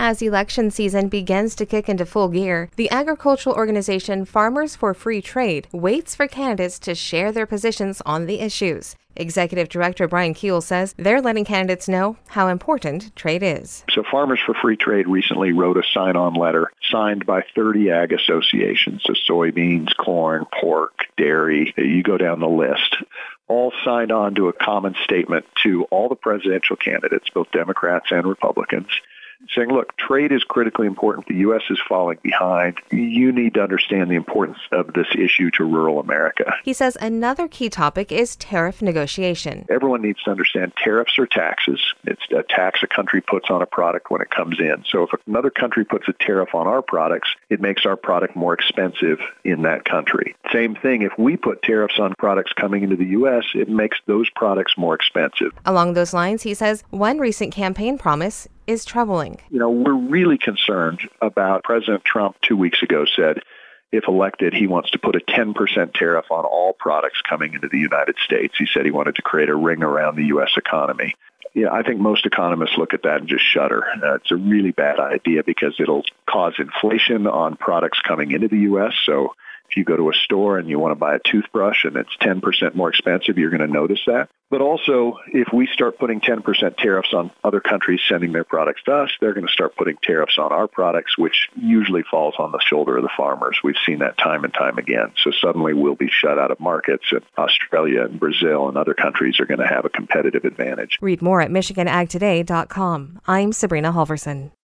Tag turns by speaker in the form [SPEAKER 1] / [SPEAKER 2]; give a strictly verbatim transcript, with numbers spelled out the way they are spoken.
[SPEAKER 1] As election season begins to kick into full gear, the agricultural organization Farmers for Free Trade waits for candidates to share their positions on the issues. Executive Director Brian Kuehl says they're letting candidates know how important trade is.
[SPEAKER 2] So Farmers for Free Trade recently wrote a sign-on letter signed by thirty ag associations, so soybeans, corn, pork, dairy, you go down the list, all signed on to a common statement to all the presidential candidates, both Democrats and Republicans, saying, look, trade is critically important. The U S is falling behind. You need to understand the importance of this issue to rural America.
[SPEAKER 1] He says another key topic is tariff negotiation.
[SPEAKER 2] Everyone needs to understand tariffs are taxes. It's a tax a country puts on a product when it comes in. So if another country puts a tariff on our products, it makes our product more expensive in that country. Same thing, if we put tariffs on products coming into the U S, it makes those products more expensive.
[SPEAKER 1] Along those lines, he says one recent campaign promise is troubling.
[SPEAKER 2] You know, we're really concerned about President Trump two weeks ago said, if elected, he wants to put a ten percent tariff on all products coming into the United States. He said he wanted to create a ring around the U S economy. Yeah, I think most economists look at that and just shudder. Uh, it's a really bad idea because it'll cause inflation on products coming into the U S. So if you go to a store and you want to buy a toothbrush and it's ten percent more expensive, you're going to notice that. But also, if we start putting ten percent tariffs on other countries sending their products to us, they're going to start putting tariffs on our products, which usually falls on the shoulder of the farmers. We've seen that time and time again. So suddenly we'll be shut out of markets, and Australia and Brazil and other countries are going to have a competitive advantage.
[SPEAKER 1] Read more at Michigan Ag Today dot com. I'm Sabrina Halverson.